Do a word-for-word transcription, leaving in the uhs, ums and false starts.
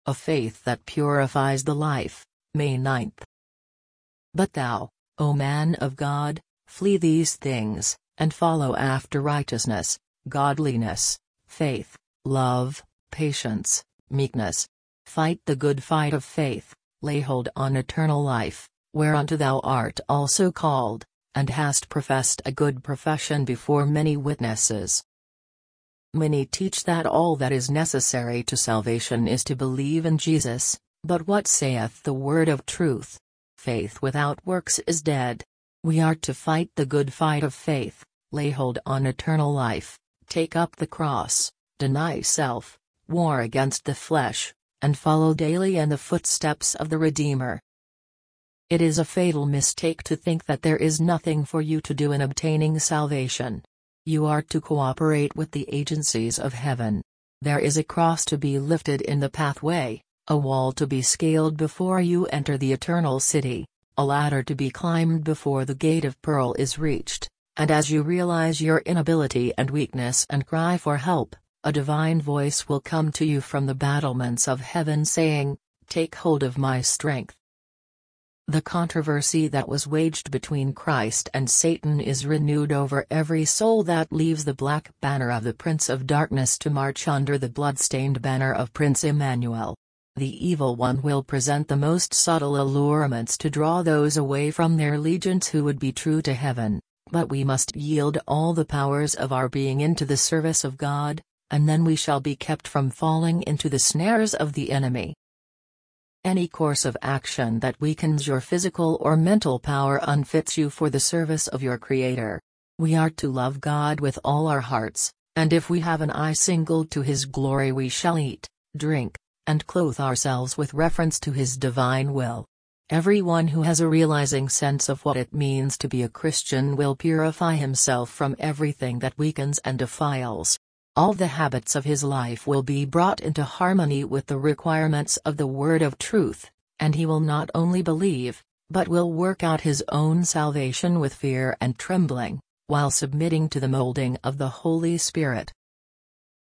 a faith that purifies the life. May ninth. But thou, O man of God, flee these things, and follow after righteousness, godliness, faith, love, patience, meekness. Fight the good fight of faith, lay hold on eternal life, whereunto thou art also called, and hast professed a good profession before many witnesses. Many teach that all that is necessary to salvation is to believe in Jesus, but what saith the word of truth? Faith without works is dead. We are to fight the good fight of faith, lay hold on eternal life, take up the cross, deny self, war against the flesh, and follow daily in the footsteps of the Redeemer. It is a fatal mistake to think that there is nothing for you to do in obtaining salvation. You are to cooperate with the agencies of heaven. There is a cross to be lifted in the pathway, a wall to be scaled before you enter the eternal city, a ladder to be climbed before the gate of pearl is reached, and as you realize your inability and weakness and cry for help, a divine voice will come to you from the battlements of heaven saying, "Take hold of my strength." The controversy that was waged between Christ and Satan is renewed over every soul that leaves the black banner of the Prince of Darkness to march under the blood-stained banner of Prince Emmanuel. The evil one will present the most subtle allurements to draw those away from their allegiance who would be true to heaven, but we must yield all the powers of our being into the service of God, and then we shall be kept from falling into the snares of the enemy. Any course of action that weakens your physical or mental power unfits you for the service of your Creator. We are to love God with all our hearts, and if we have an eye singled to His glory we shall eat, drink, and clothe ourselves with reference to His divine will. Everyone who has a realizing sense of what it means to be a Christian will purify himself from everything that weakens and defiles. All the habits of his life will be brought into harmony with the requirements of the word of truth, and he will not only believe, but will work out his own salvation with fear and trembling, while submitting to the molding of the Holy Spirit.